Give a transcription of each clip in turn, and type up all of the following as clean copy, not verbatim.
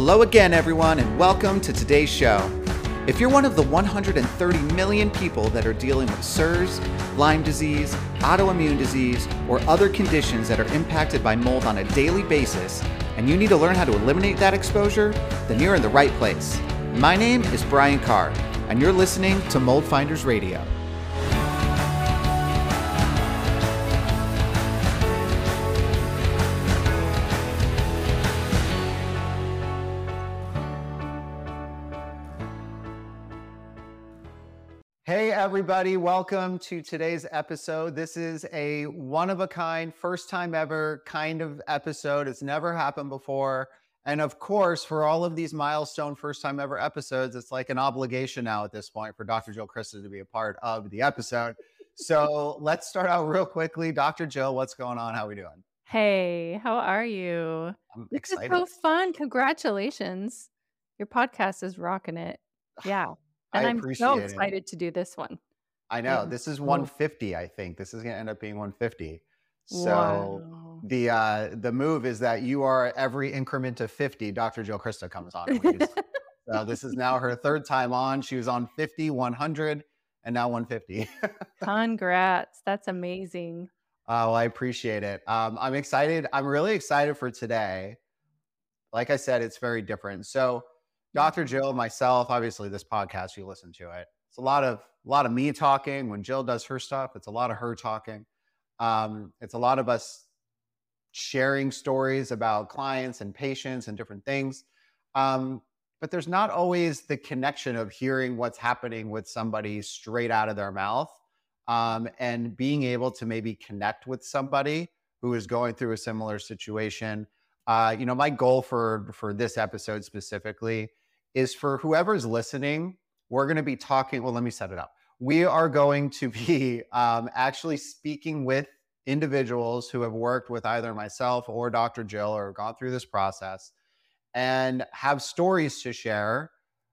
Hello again, everyone, and welcome to today's show. If you're one of the 130 million people that are dealing with SIRS, Lyme disease, autoimmune disease, or other conditions that are impacted by mold on a daily basis, and you need to learn how to eliminate that exposure, then you're in the right place. My name is Brian Carr, and you're listening to Mold Finders Radio. Hey everybody, welcome to today's episode. This is a one-of-a-kind, first time ever kind of episode. It's never happened before. And of course, for all of these milestone first time ever episodes, it's like an obligation now at this point for Dr. Jill Crista to be a part of the episode. So let's start out real quickly. Dr. Jill, what's going on? How are we doing? Hey, how are you? I'm This is excited. so fun. Congratulations. Your podcast is rocking it. Yeah. I And I'm so appreciate it. excited to do this one. I I know am this is so 150. I think this is going to end up being 150. So wow. the move is that you are every increment of 50. Dr. Jill Crista comes on. So this is now her third time on. She was on 50, 100, and now 150. Congrats. That's amazing. Oh, I appreciate it. I'm excited. I'm really excited for today. Like I said, it's very different. So Dr. Jill, myself, obviously this podcast, you listen to it. It's a lot of me talking. When Jill does her stuff, it's a lot of her talking. It's a lot of us sharing stories about clients and patients and different things. But there's not always the connection of hearing what's happening with somebody straight out of their mouth, and being able to maybe connect with somebody who is going through a similar situation. My goal for this episode specifically is for whoever's listening. We're going to be talking. Well, let me set it up. We are going to be actually speaking with individuals who have worked with either myself or Dr. Jill or gone through this process and have stories to share,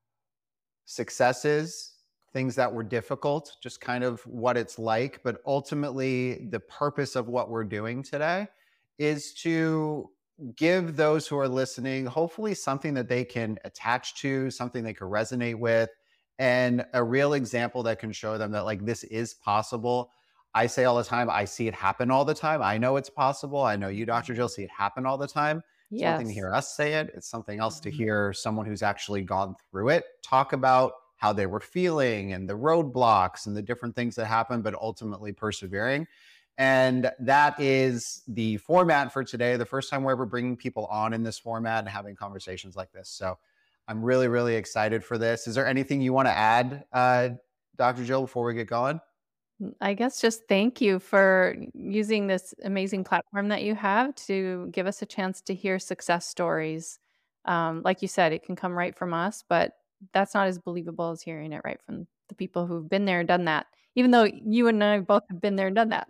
successes, things that were difficult, just kind of what it's like. But ultimately, the purpose of what we're doing today is to give those who are listening, hopefully something that they can attach to, something they can resonate with, and a real example that can show them that like this is possible. I say all the time, I see it happen all the time. I know it's possible. I know you, Dr. Jill, see it happen all the time. It's one thing to Yes. hear us say it. It's something else to Mhm. hear someone who's actually gone through it talk about how they were feeling and the roadblocks and the different things that happen, but ultimately persevering. And that is the format for today. The first time we're ever bringing people on in this format and having conversations like this. So I'm really, really excited for this. Is there anything you want to add, Dr. Jill, before we get going? I guess just thank you for using this amazing platform that you have to give us a chance to hear success stories. Like you said, it can come right from us, but that's not as believable as hearing it right from the people who've been there and done that. Even though you and I both have been there and done that.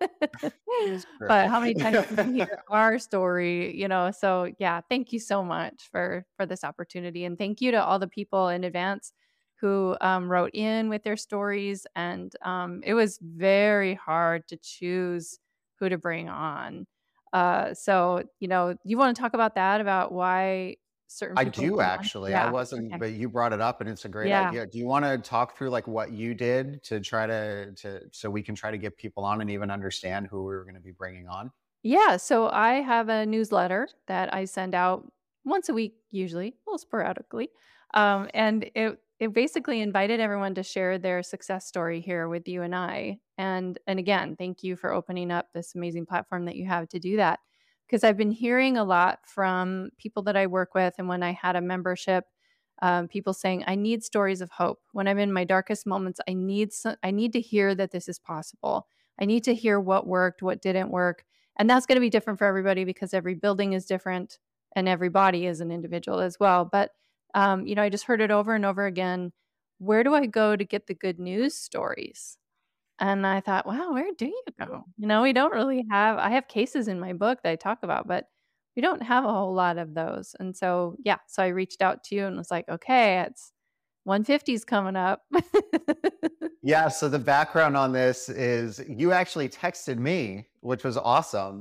Sure. But how many times do we hear our story, So yeah, thank you so much for this opportunity. And thank you to all the people in advance who wrote in with their stories. And it was very hard to choose who to bring on. You want to talk about that, about why certain I people do came on? actually. I Yeah. wasn't, Okay. but you brought it up and it's a great Yeah. idea. Do you want to talk through like what you did to try to so we can try to get people on and even understand who we were going to be bringing on? Yeah. So I have a newsletter that I send out once a week, usually, a little sporadically. And it basically invited everyone to share their success story here with you and I. And again, thank you for opening up this amazing platform that you have to do that. Because I've been hearing a lot from people that I work with, and when I had a membership, people saying, "I need stories of hope. When I'm in my darkest moments, I need to hear that this is possible. I need to hear what worked, what didn't work." And that's going to be different for everybody because every building is different and every body is an individual as well. But, I just heard it over and over again. Where do I go to get the good news stories? And I thought, wow, where do you go? We don't really I have cases in my book that I talk about, but we don't have a whole lot of those. And so, yeah, so I reached out to you and was like, okay, it's 150's coming up. Yeah, so the background on this is you actually texted me, which was awesome.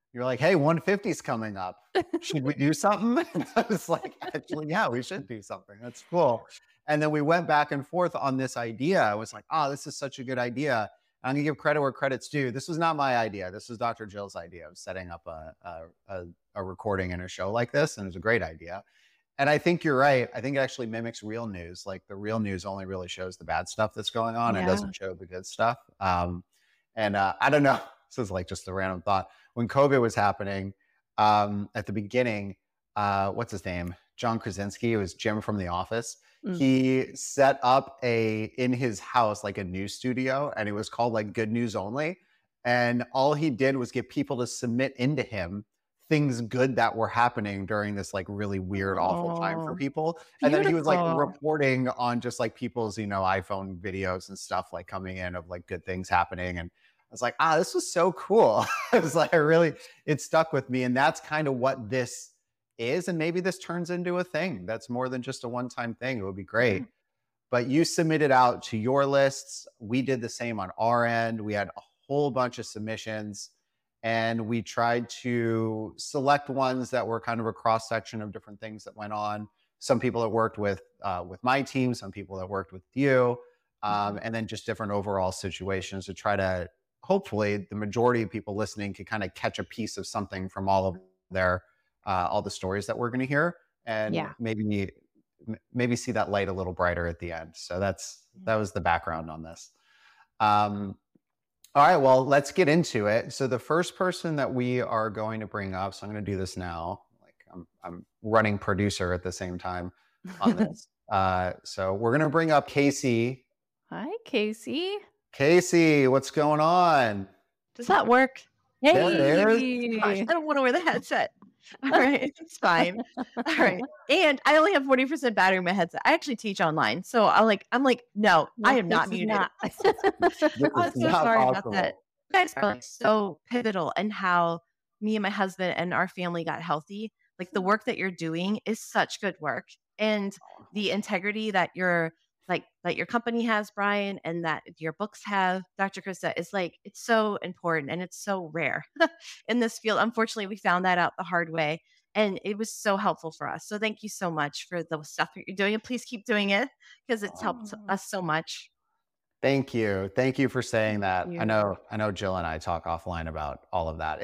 You're like, hey, 150 is coming up. Should we do something? And I was like, actually, yeah, we should do something. That's cool. And then we went back and forth on this idea. I was like, oh, this is such a good idea. I'm gonna give credit where credit's due. This was not my idea. This was Dr. Jill's idea of setting up a recording in a show like this, and it was a great idea. And I think you're right. I think it actually mimics real news. Like the real news only really shows the bad stuff that's going on. It Yeah. doesn't show the good stuff. And I don't know. This is like just a random thought. When COVID was happening, at the beginning, what's his name? John Krasinski. It was Jim from The Office. Mm. He set up in his house like a news studio, and it was called like Good News Only. And all he did was get people to submit into him things good that were happening during this like really weird, awful time for Oh, people. And then he was like beautiful. reporting on just like people's, iPhone videos and stuff like coming in of like good things happening. And I was like, this was so cool. It was like, it stuck with me. And that's kind of what this is. And maybe this turns into a thing that's more than just a one time thing. It would be Yeah. great. But you submitted out to your lists. We did the same on our end. We had a whole bunch of submissions and we tried to select ones that were kind of a cross section of different things that went on. Some people that worked with my team, some people that worked with you, Mhm. and then just different overall situations to try to hopefully the majority of people listening can kind of catch a piece of something from all the stories that we're going to hear, and Yeah. maybe see that light a little brighter at the end. So Yeah. that was the background on this. Um, all right, well, let's get into it. So the first person that we are going to bring up, so I'm going to do this now. Like I'm running producer at the same time on this. So we're going to bring up Casey. Hi, Casey. Casey, what's going on? Does that work? There it is. Gosh, I Hey. don't want to wear the headset. All right, it's fine. All right. And I only have 40% battery in my headset. I actually teach online. So I'm like, no, I am This not is muted. not. This I'm is so not sorry about that. possible. You guys are like so pivotal in how me and my husband and our family got healthy. Like the work that you're doing is such good work. And the integrity that that your company has, Brian, and that your books have, Dr. Krista, is like it's so important and it's so rare in this field. Unfortunately, we found that out the hard way. And it was so helpful for us. So thank you so much for the stuff that you're doing. And please keep doing it because it's helped Oh, us so much. Thank you. Thank you for saying thank that. I you. know, I know Jill and I talk offline about all of that.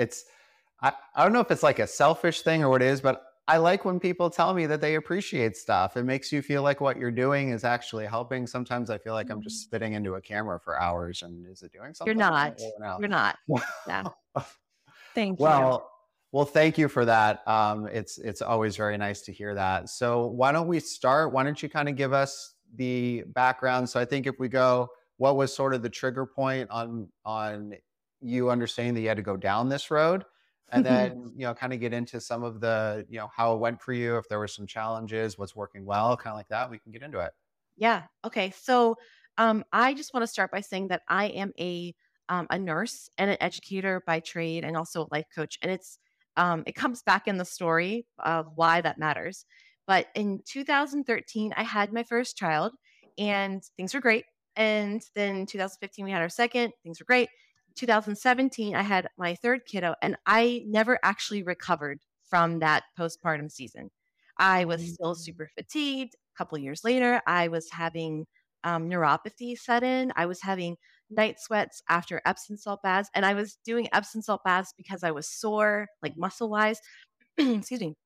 I don't know if it's like a selfish thing or what it is, but I like when people tell me that they appreciate stuff. It makes you feel like what you're doing is actually helping. Sometimes I feel like I'm just Mm. spitting into a camera for hours and is it doing You're something? I don't not. really You're not. Yeah. know. Thank you. Well, thank you for that. It's always very nice to hear that. So why don't we start? Why don't you kind of give us the background? So I think if we go, what was sort of the trigger point on you understanding that you had to go down this road, and then kind of get into some of the how it went for you, if there were some challenges, what's working well, kind of like that. We can get into it. Yeah. Okay. So, I just want to start by saying that I am a nurse and an educator by trade, and also a life coach. And it comes back in the story of why that matters. But in 2013, I had my first child, and things were great. And then 2015, we had our second. Things were great. 2017, I had my third kiddo, and I never actually recovered from that postpartum season. I was still Mm. super fatigued. A couple years later, I was having neuropathy set in. I was having night sweats after Epsom salt baths, and I was doing Epsom salt baths because I was sore, like muscle wise. Excuse me.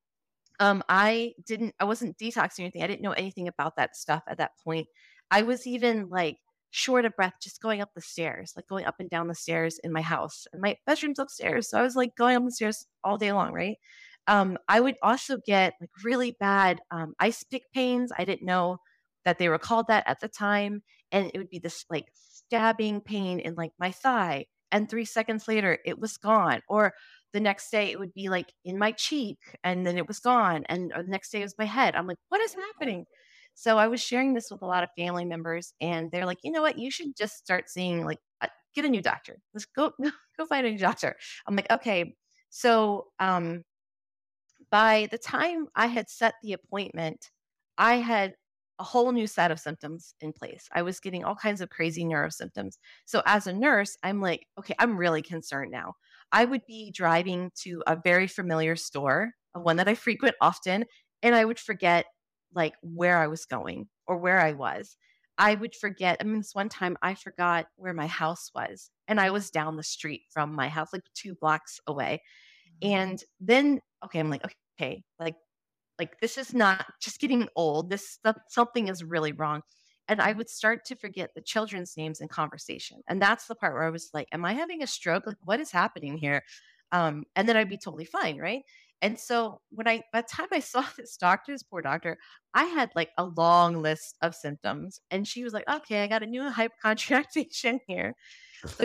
I wasn't detoxing or anything. I didn't know anything about that stuff at that point. I was even like short of breath just going up the stairs, like going up and down the stairs in my house. And my bedroom's upstairs. So I was like going up the stairs all day long, right? I would also get like really bad ice pick pains. I didn't know that they were called that at the time. And it would be this like stabbing pain in like my thigh. And 3 seconds later, it was gone. Or the next day, it would be like in my cheek and then it was gone. And the next day, it was my head. I'm like, what is happening? So I was sharing this with a lot of family members, and they're like, you know what? You should just start seeing like, get a new doctor. Let's go, go find a new doctor. I'm like, okay. So, by the time I had set the appointment, I had a whole new set of symptoms in place. I was getting all kinds of crazy neuro symptoms. So as a nurse, I'm like, okay, I'm really concerned now. I would be driving to a very familiar store, one that I frequent often, and I would forget like where I was going or where I was. I would forget. I mean, this one time I forgot where my house was, and I was down the street from my house, like 2 blocks away. And then, okay, I'm like, okay, like this is not just getting old. This stuff, something is really wrong. And I would start to forget the children's names in conversation. And that's the part where I was like, am I having a stroke? Like, what is happening here? And then I'd be totally fine, right? And so by the time I saw this doctor, this poor doctor, I had like a long list of symptoms. And she was like, okay, I got a new hypercontractation here. So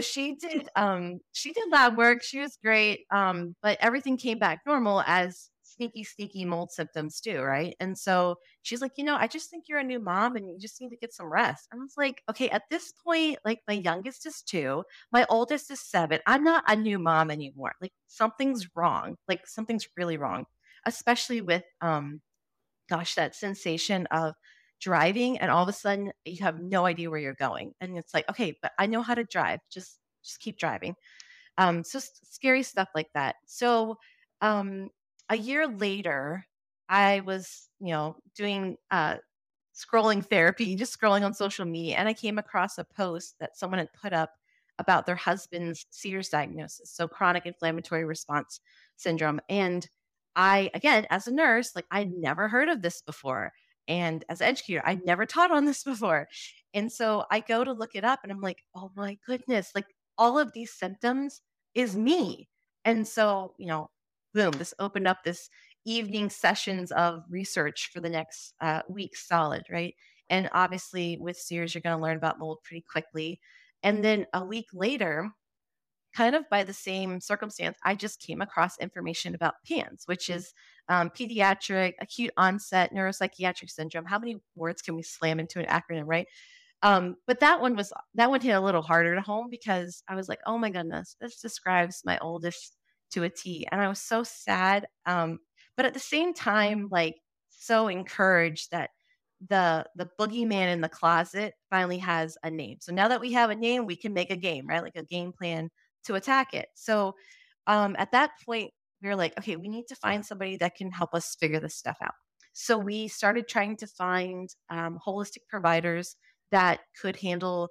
she did lab work, she was great, but everything came back normal as sneaky mold symptoms do, right? And so she's like, I just think you're a new mom and you just need to get some rest. And I was like, okay, at this point, like my youngest is 2, my oldest is 7. I'm not a new mom anymore. Like something's wrong. Like something's really wrong, especially with gosh, that sensation of driving and all of a sudden you have no idea where you're going. And it's like, okay, but I know how to drive. Just keep driving. So scary stuff like that. So um a year later, I was, doing scrolling therapy, just scrolling on social media, and I came across a post that someone had put up about their husband's Sears diagnosis, so chronic inflammatory response syndrome. And I, again, as a nurse, like I'd never heard of this before. And as an educator, I'd never taught on this before. And so I go to look it up and I'm like, oh my goodness, like all of these symptoms is me. And so, boom, this opened up this evening sessions of research for the next week solid, right? And obviously, with Sears, you're going to learn about mold pretty quickly. And then a week later, kind of by the same circumstance, I just came across information about PANS, which is pediatric acute onset neuropsychiatric syndrome. How many words can we slam into an acronym, right? But that one hit a little harder to home because I was like, oh my goodness, this describes my oldest to a T, and I was so sad. But at the same time, like so encouraged that the boogeyman in the closet finally has a name. So now that we have a name, we can make a game, right? Like a game plan to attack it. So at that point, we were like, okay, we need to find somebody that can help us figure this stuff out. So we started trying to find holistic providers that could handle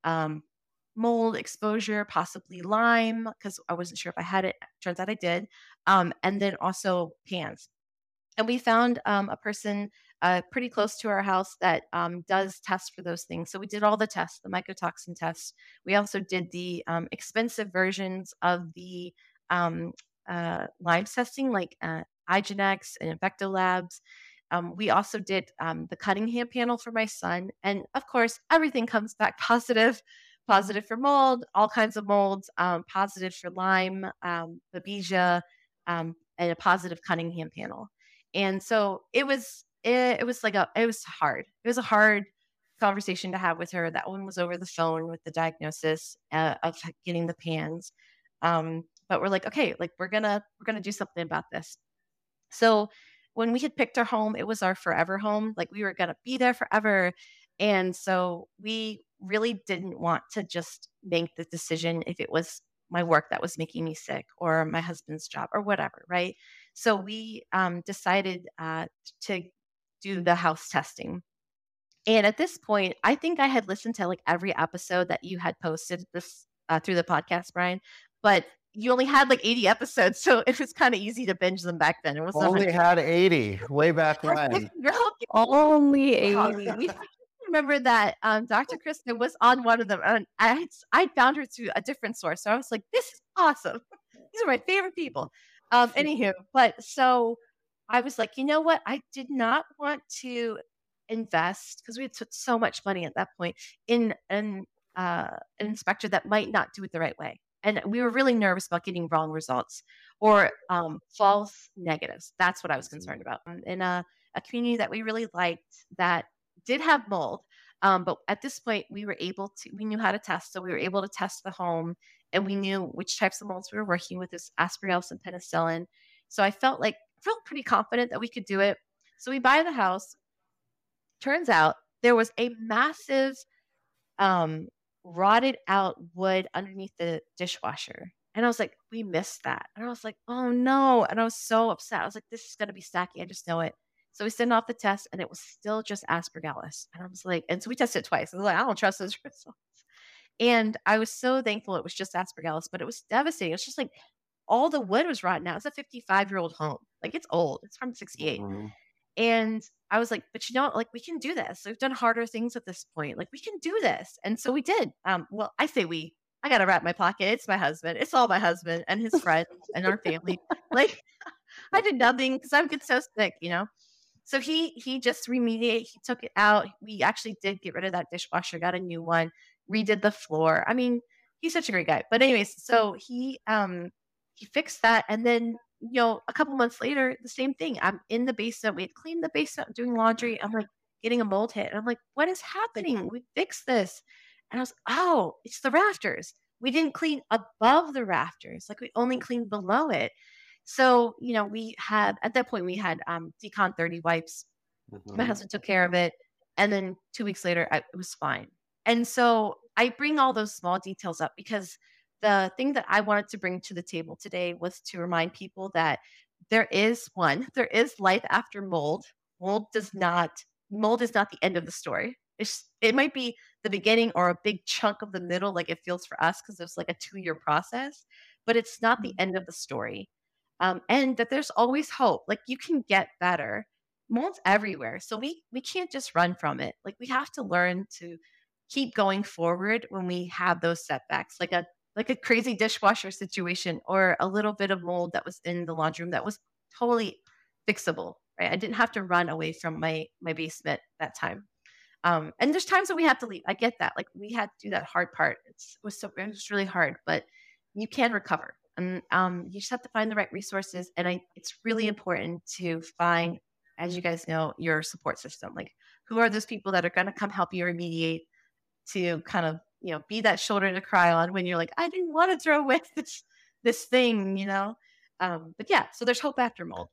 mold exposure, possibly Lyme, because I wasn't sure if I had it. Turns out I did. And then also PANS. And we found a person pretty close to our house that does test for those things. So we did all the tests, the mycotoxin tests. We also did the expensive versions of the Lyme testing, like IGeneX and Infecto Labs. We also did the Cunningham panel for my son. And of course, everything comes back positive for mold, all kinds of molds, positive for Lyme, Babesia, and a positive Cunningham panel. And so it was hard. It was a hard conversation to have with her. That one was over the phone with the diagnosis of getting the PANS. But we're like, okay, like we're gonna do something about this. So when we had picked our home, it was our forever home. Like we were gonna be there forever. And so we really didn't want to just make the decision if it was my work that was making me sick or my husband's job or whatever, right? So we decided to do the house testing. And at this point, I think I had listened to like every episode that you had posted this through the podcast, Brian, but you only had like 80 episodes, so it was kind of easy to binge them back then. It was Only had 80 way back when. Only 80. We remember that Dr. Kristen was on one of them, and I found her through a different source. So I was like, this is awesome. These are my favorite people. Anywho, but so I was like, you know what? I did not want to invest because we had put so much money at that point in an inspector that might not do it the right way. And we were really nervous about getting wrong results or false negatives. That's what I was concerned about. In a community that we really liked that did have mold. But at this point, we knew how to test. So we were able to test the home and we knew which types of molds we were working with, this Aspergillus and penicillin. So I felt pretty confident that we could do it. So we buy the house. Turns out there was a massive rotted out wood underneath the dishwasher. And I was like, we missed that. And I was like, oh no. And I was so upset. I was like, this is going to be Stacky. I just know it. So we sent off the test and it was still just Aspergillus. And I was like, and so we tested it twice. I was like, I don't trust those results. And I was so thankful it was just Aspergillus, but it was devastating. It's just like all the wood was rotten out. It's a 55-year-old home. Like it's old. It's from 68. Mhm. And I was like, but you know, like we can do this. We've done harder things at this point. Like we can do this. And so we did. Well, I say we. I gotta wrap my pocket. It's my husband. It's all my husband and his friends and our family. Like I did nothing because I would get so sick, you know. So he just remediated. He took it out. We actually did get rid of that dishwasher, got a new one, redid the floor. I mean, he's such a great guy. But anyways, so he fixed that, and then a couple months later, the same thing. I'm in the basement. We had cleaned the basement, doing laundry. I'm like getting a mold hit, and I'm like, what is happening? We fixed this, and I was, oh, it's the rafters. We didn't clean above the rafters. Like we only cleaned below it. So, we had, at that point, we had Decon 30 wipes. My Mhm. husband took care of it. And then 2 weeks later, it was fine. And so I bring all those small details up because the thing that I wanted to bring to the table today was to remind people that there is life after mold. Mold is not the end of the story. It might be the beginning or a big chunk of the middle, like it feels for us, because it's like a 2-year process, but it's not the end of the story. And that there's always hope. Like you can get better. Mold's everywhere, so we can't just run from it. Like we have to learn to keep going forward when we have those setbacks, like a crazy dishwasher situation or a little bit of mold that was in the laundry room that was totally fixable. Right, I didn't have to run away from my basement that time. And there's times that we have to leave. I get that. Like we had to do that hard part. It was really hard, but you can recover. And you just have to find the right resources. And it's really important to find, as you guys know, your support system. Like who are those people that are going to come help you remediate, to kind of be that shoulder to cry on when you're like, I didn't want to throw away this thing. But yeah, so there's hope after mold.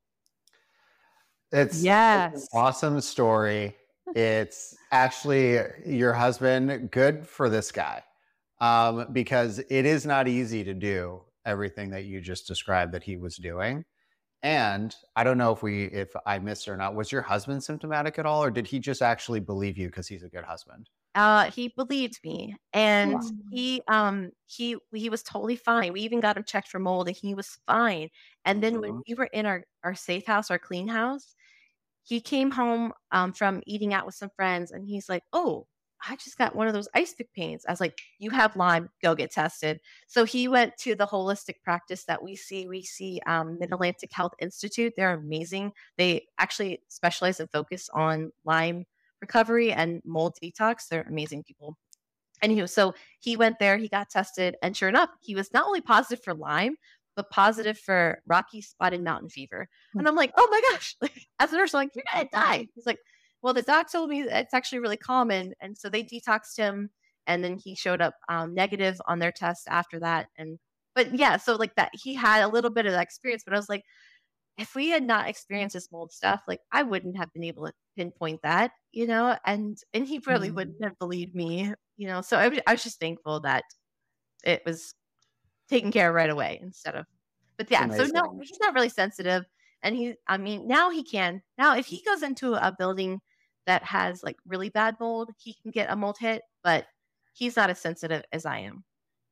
It's an Yes. awesome story. It's actually your husband. Good for this guy, because it is not easy to do everything that you just described that he was doing. And I don't know if I missed or not. Was your husband symptomatic at all, or did he just actually believe you because he's a good husband? He believed me, and Mm. he was totally fine. We even got him checked for mold, and he was fine. And then when Mhm. we were in our safe house, our clean house, he came home from eating out with some friends, and he's like, "Oh, I just got one of those ice pick pains." I was like, "You have Lyme. Go get tested." So he went to the holistic practice that we see. We see Mid Atlantic Health Institute. They're amazing. They actually specialize and focus on Lyme recovery and mold detox. They're amazing people. Anywho, so he went there, he got tested, and sure enough, he was not only positive for Lyme, but positive for Rocky Spotted Mountain Fever. And I'm like, oh my gosh, like as a nurse, I'm like, you're gonna die. He's like, well, the doc told me it's actually really common. And so they detoxed him, and then he showed up negative on their test after that. But yeah, so like that, he had a little bit of that experience, but I was like, if we had not experienced this mold stuff, like I wouldn't have been able to pinpoint that, and he probably Mm. wouldn't have believed me. So I was just thankful that it was taken care of right away instead of, but It's yeah, so no, amazing. he's not really sensitive. And I mean, now he can. Now, if he goes into a building that has like really bad mold, he can get a mold hit, but he's not as sensitive as I am.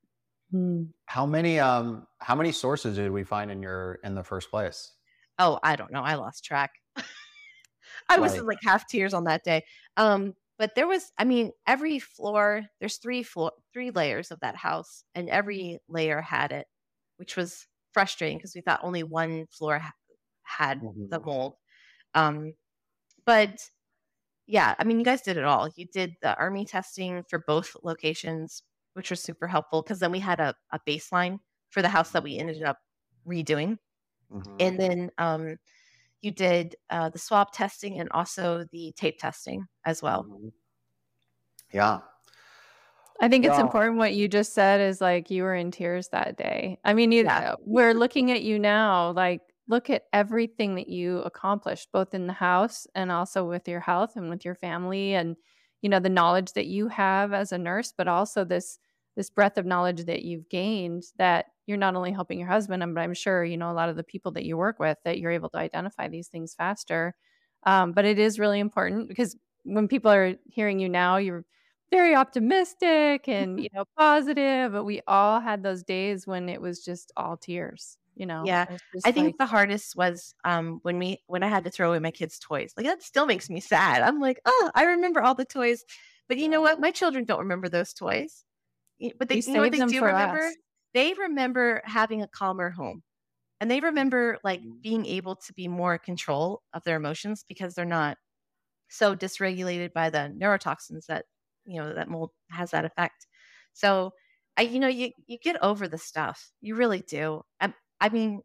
Mm. How many sources did we find in the first place? Oh, I don't know. I lost track. I was in Like, like half tears on that day. But there was, I mean, every floor, there's three layers of that house, and every layer had it, which was frustrating because we thought only one floor had the mhm. mold. Um, but yeah, I mean, you guys did it all. You did the army testing for both locations, which was super helpful because then we had a baseline for the house that we ended up redoing. Mhm. And then you did the swab testing and also the tape testing as well. Mhm. Yeah. I think it's Yeah. important what you just said is, like, you were in tears that day. I mean, Yeah. we're looking at you now, like, look at everything that you accomplished, both in the house and also with your health and with your family and, the knowledge that you have as a nurse, but also this this breadth of knowledge that you've gained, that you're not only helping your husband, but I'm sure, you know, a lot of the people that you work with, that you're able to identify these things faster. But it is really important because when people are hearing you now, you're very optimistic and, you know, positive, but we all had those days when it was just all tears, you know? Yeah. It's I just like, think the hardest was when I had to throw away my kids' toys. Like that still makes me sad. I'm like, oh, I remember all the toys. But you know what? My children don't remember those toys. But we you know what saved they them do for remember? us. They remember having a calmer home. And they remember like Mhm. being able to be more in control of their emotions because they're not so dysregulated by the neurotoxins that, you know, that mold has that effect. So you get over the stuff. You really do. I mean,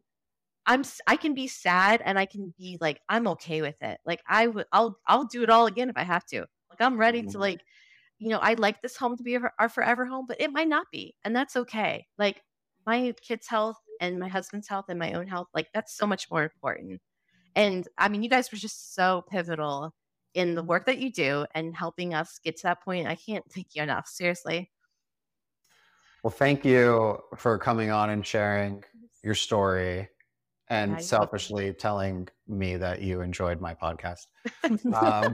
I can be sad and I can be like, I'm okay with it. Like I'll do it all again if I have to. Like I'm ready to Mhm. like, I'd like this home to be our forever home, but it might not be. And that's okay. Like my kids' health and my husband's health and my own health, like that's so much more important. And I mean, you guys were just so pivotal in the work that you do and helping us get to that point. I can't thank you enough. Seriously. Well, thank you for coming on and sharing your story Yeah, and you're welcome. selfishly telling me that you enjoyed my podcast. Um,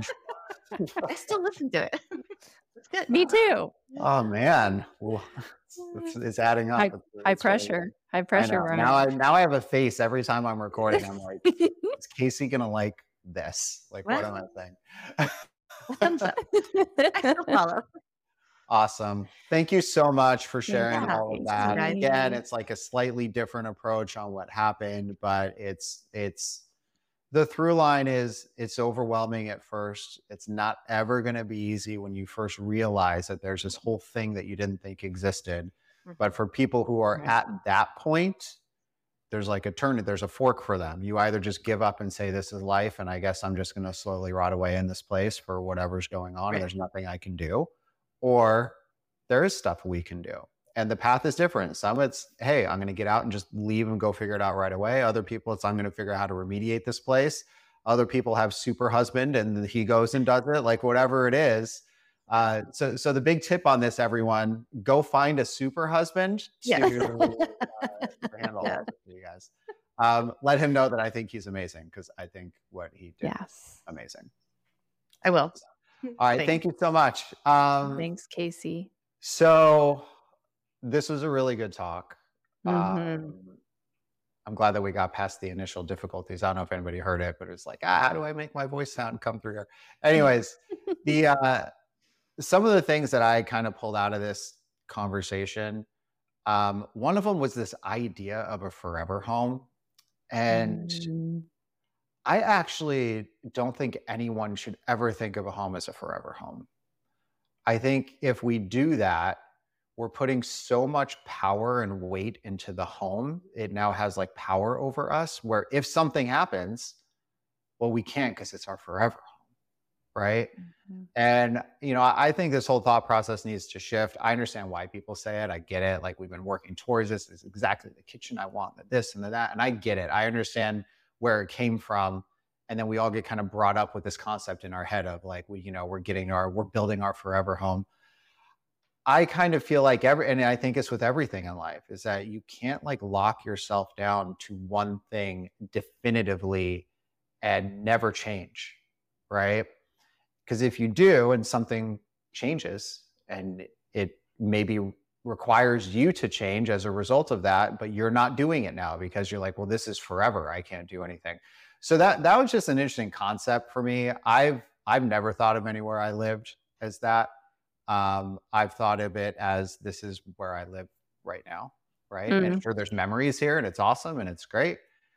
I still listen to it. It's good. Me too. oh man, well, it's adding up. High high It's really pressure. good. High I pressure, know. Ryan. Now I have a face every time I'm recording. I'm like, is Casey gonna like this? Like, what am I Well, saying? a thumbs up. I still follow. Awesome. Thank you so much for Thank sharing Yeah, all of thanks you that. guys. Again, you. it's like a slightly different approach on what happened, but it's the through line is it's overwhelming at first. It's not ever going to be easy when you first realize that there's this whole thing that you didn't think existed. But Mhm. for people who are Right. at that point, there's like a turn, there's a fork for them. You either just give up and say, this is life, and I guess I'm just going to slowly rot away in this place for whatever's going on, and Right. there's nothing I can do. Or there is stuff we can do. And the path is different. Some it's, hey, I'm going to get out and just leave and go figure it out right away. Other people, it's, I'm going to figure out how to remediate this place. Other people have super husband and he goes and does it, like whatever it is. So the big tip on this, everyone, go find a super husband Yeah. to handle all Yeah. of it for you guys. Let him know that I think he's amazing because I think what he did was Yes. amazing. I will. All right, Thanks. thank you so much. Thanks, Casey. So this was a really good talk. Mhm. I'm glad that we got past the initial difficulties. I don't know if anybody heard it, but it was like, how do I make my voice sound come through here? Anyways, the some of the things that I kind of pulled out of this conversation, one of them was this idea of a forever home. And Mm. I actually don't think anyone should ever think of a home as a forever home. I think if we do that, we're putting so much power and weight into the home. It now has like power over us, where if something happens, well, we can't because it's our forever home. Right. Mhm. And, I think this whole thought process needs to shift. I understand why people say it. I get it. Like we've been working towards this. It's exactly the kitchen I want, the this and the that. And I get it. I understand where it came from. And then we all get kind of brought up with this concept in our head of like, we're building our forever home. I kind of feel like and I think it's with everything in life, is that you can't like lock yourself down to one thing definitively and never change. Right. Because if you do and something changes and it maybe requires you to change as a result of that, but you're not doing it now because you're like, well, this is forever. I can't do anything. So that was just an interesting concept for me. I've never thought of anywhere I lived as that. I've thought of it as this is where I live right now, right? And Mm. sure, there's memories here, and it's awesome, and it's great.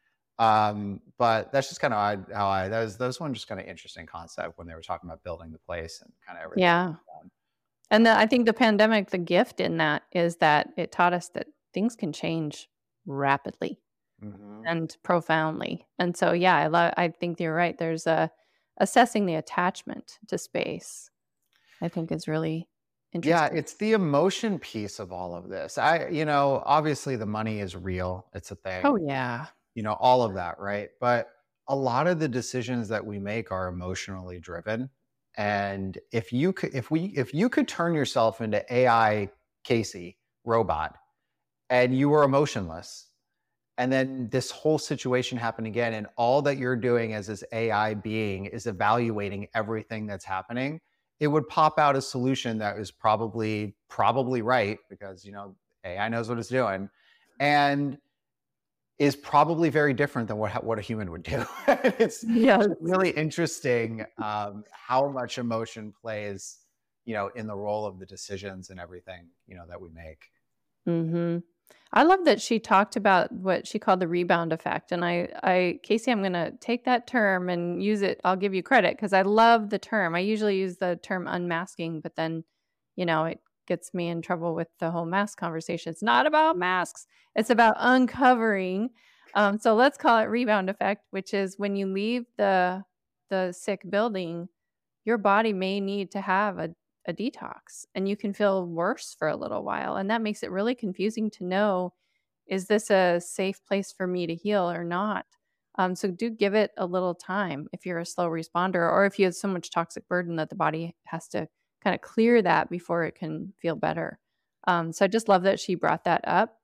But that's just kind of how I that was one just kind of interesting concept when they were talking about building the place and kind of everything. Yeah. And I think the pandemic, the gift in that is that it taught us that things can change rapidly Mm-hmm. and profoundly. And so, yeah, I think you're right. There's assessing the attachment to space, I think is really Yeah, interesting. it's the emotion piece of all of this. Obviously the money is real. It's a thing. Oh, yeah. All of that, right? But a lot of the decisions that we make are emotionally driven. And if you could turn yourself into AI Casey, robot, and you were emotionless. And then this whole situation happened again. And all that you're doing as this AI being is evaluating everything that's happening. It would pop out a solution that is probably right, because AI knows what it's doing, and is probably very different than what a human would do. It's Yes. really interesting how much emotion plays, in the role of the decisions and everything, that we make. Hmm. I love that she talked about what she called the rebound effect. And Casey, I'm going to take that term and use it. I'll give you credit because I love the term. I usually use the term unmasking, but then, it gets me in trouble with the whole mask conversation. It's not about masks, it's about uncovering. So let's call it rebound effect, which is when you leave the sick building, your body may need to have a detox and you can feel worse for a little while. And that makes it really confusing to know, is this a safe place for me to heal or not? So do give it a little time if you're a slow responder or if you have so much toxic burden that the body has to kind of clear that before it can feel better. So I just love that she brought that up.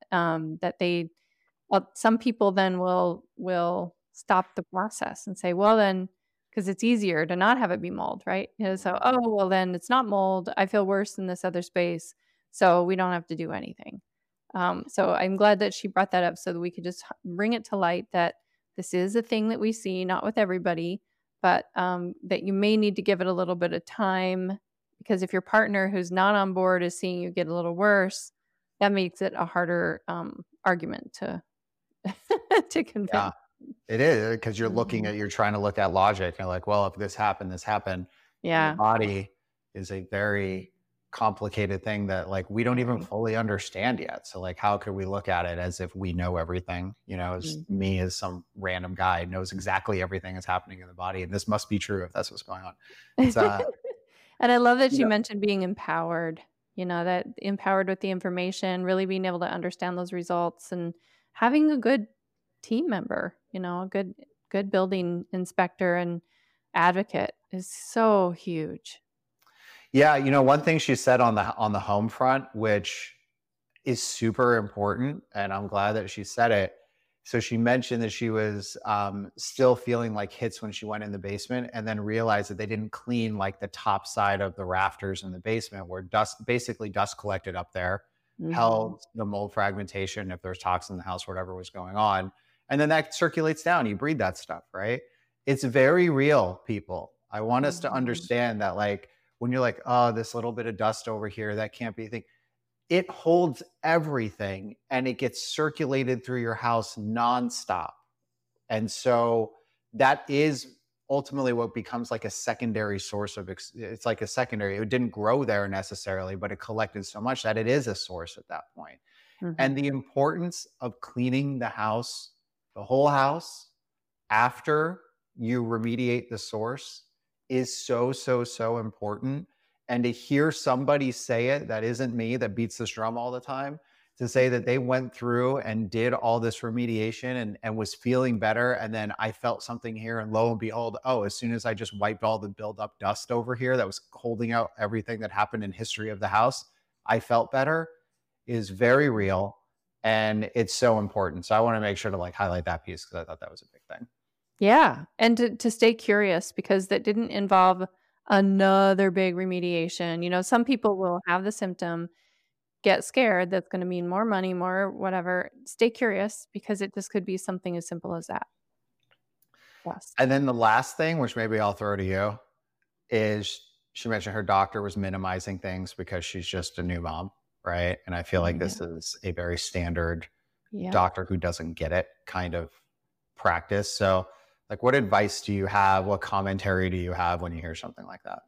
Some people then will stop the process and say, well, then, because it's easier to not have it be mold, right? So, oh, well, then it's not mold. I feel worse in this other space, so we don't have to do anything. So I'm glad that she brought that up so that we could just bring it to light that this is a thing that we see, not with everybody, but that you may need to give it a little bit of time, because if your partner who's not on board is seeing you get a little worse, that makes it a harder argument to to convince. Yeah, it is, because you're Mhm. you're trying to look at logic. You're like, well, if this happened, this happened. And the Yeah. body is a very complicated thing that we don't even Very. fully understand yet. So how could we look at it as if we know everything? As Mhm. me, as some random guy knows exactly everything that's happening in the body, and this must be true if that's what's going on. It's And I love that you she know, mentioned being empowered, that empowered with the information, really being able to understand those results and having a good team member, a good building inspector and advocate is so huge. yeah, one thing she said on the home front, which is super important, and I'm glad that she said it. So she mentioned that she was still feeling like hits when she went in the basement, and then realized that they didn't clean the top side of the rafters in the basement, where dust collected up there, Mhm. held the mold fragmentation, if there's toxin in the house, whatever was going on, and then that circulates down. You breathe that stuff, right? It's very real, people. I want us to Mhm. understand that, when you're like, oh, this little bit of dust over here, that can't be a thing, it holds everything and it gets circulated through your house nonstop. And so that is ultimately what becomes like a secondary source of it's like a secondary, it didn't grow there necessarily, but it collected so much that it is a source at that point. Mhm. And the importance of cleaning the house, the whole house, after you remediate the source is so, so, so important. And to hear somebody say it that isn't me, that beats this drum all the time, to say that they went through and did all this remediation and was feeling better. And then I felt something here, and lo and behold, oh, as soon as I just wiped all the buildup dust over here that was holding out everything that happened in history of the house, I felt better, is very real. And it's so important. So I want to make sure to highlight that piece, because I thought that was a big thing. Yeah, and to stay curious because that didn't involve another big remediation. Some people will have the symptom, get scared, that's gonna mean more money, more whatever. Stay curious because it just could be something as simple as that. Yes. And then the last thing, which maybe I'll throw to you, is she mentioned her doctor was minimizing things because she's just a new mom, right? And I feel like Yeah. this is a very standard Yep. doctor who doesn't get it kind of practice. So, what advice do you have? What commentary do you have when you hear something like that?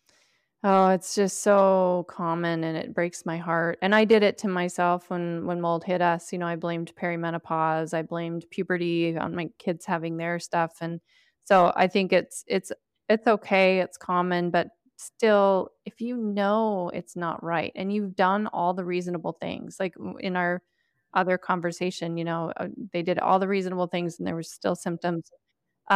Oh, it's just so common and it breaks my heart. And I did it to myself when mold hit us. I blamed perimenopause, I blamed puberty on my kids having their stuff. And so I think it's okay, it's common, but still if you know it's not right and you've done all the reasonable things, like in our other conversation, they did all the reasonable things and there was still symptoms.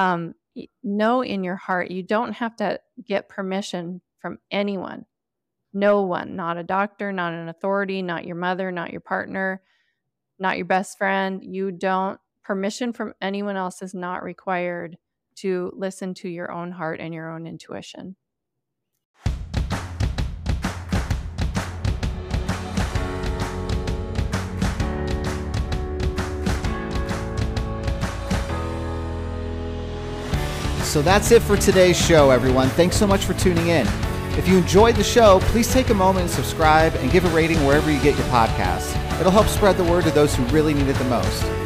Know in your heart you don't have to get permission from anyone No one, not a doctor, not an authority, not your mother, not your partner, not your best friend. Permission from anyone else is not required to listen to your own heart and your own intuition. So that's it for today's show, everyone. Thanks so much for tuning in. If you enjoyed the show, please take a moment and subscribe and give a rating wherever you get your podcasts. It'll help spread the word to those who really need it the most.